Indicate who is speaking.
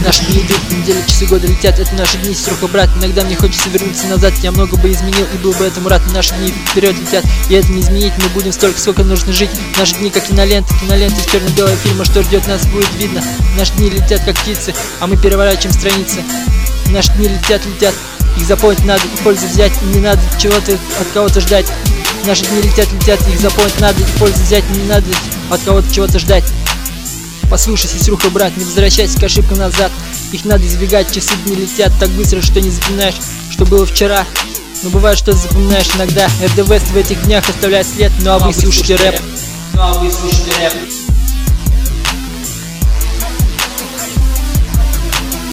Speaker 1: Наши дни идут, недели, часы, годы летят. Это наши дни, Серега, брат. Иногда мне хочется вернуться назад. Я много бы изменил и был бы этому рад. Наши дни вперед летят, и это не изменить. Мы будем столько, сколько нужно жить. Наши дни как киноленты из черно-белого фильма. Что ждет нас, будет видно. Наши дни летят как птицы, а мы переворачиваем страницы. Наши дни летят, их запомнить надо и пользу взять. И не надо чего-то от кого-то ждать. Наши дни летят, их запомнить надо и пользу взять. И не надо от кого-то чего-то ждать. Послушай, сеструха, брат, не возвращайся к ошибкам назад. Их надо избегать, часы дни летят так быстро, что не запоминаешь, что было вчера. Но бывает, что запоминаешь иногда. РД Вест в этих днях оставляет след. Ну а вы слушайте рэп.